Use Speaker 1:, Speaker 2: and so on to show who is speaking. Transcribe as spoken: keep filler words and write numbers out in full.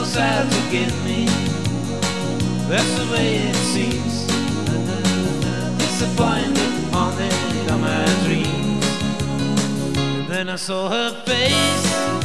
Speaker 1: knows how to get me. That's the way it seems. Disappointed, haunted on my dreams. And then I saw her face.